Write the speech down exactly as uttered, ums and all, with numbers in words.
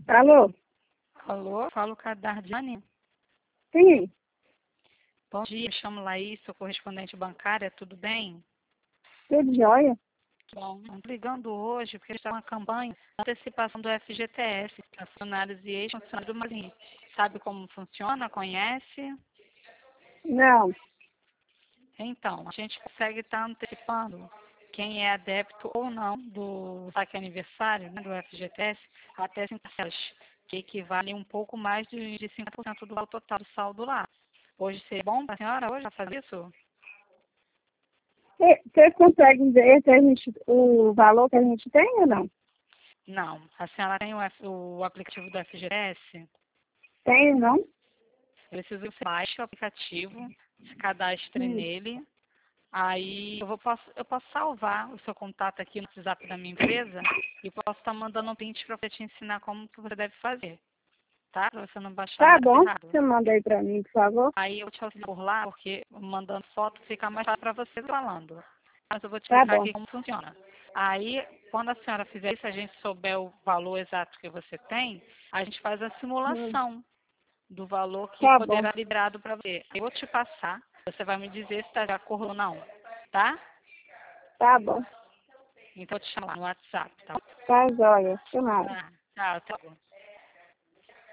Alô? Alô, falo com a Dardiane. Sim, Bom dia, me chamo Laís, sou correspondente bancária, tudo bem? tudo jóia? Bom, estou ligando hoje porque está uma campanha de antecipação do F G T S, funcionários e ex-funcionários do Marinho. Sabe como funciona? Conhece? Não. Então, a gente consegue estar antecipando quem é adepto ou não do saque aniversário, né, do F G T S, até cinco parcelas, que equivale um pouco mais de, de cinco por cento do valor total do saldo lá. Hoje seria bom para a senhora hoje fazer isso? Vocês conseguem ver se a gente, o valor que a gente tem ou não? Não. A senhora tem o, F- o aplicativo do F G T S? Tem, não? Eu preciso que você baixe o aplicativo, se cadastre Hum. nele. Aí eu, vou, posso, eu posso salvar o seu contato aqui no WhatsApp da minha empresa e posso estar mandando um print para você te ensinar como que você deve fazer, tá? Para você não baixar Tá nada bom. errado. Você manda aí pra mim, por favor. Aí eu vou te auxiliar por lá, porque mandando foto fica mais fácil para você falando. Mas eu vou te Tá explicar bom. aqui como funciona. Aí, quando a senhora fizer isso, a gente souber o valor exato que você tem, a gente faz a Hum. simulação do valor que Tá bom. poderá liberado para você. Eu vou te passar, você vai me dizer se está de acordo ou não, tá? Tá bom. Então eu te chamo lá no WhatsApp, tá? Tá jóia. Até mais. Tá, tchau, até logo.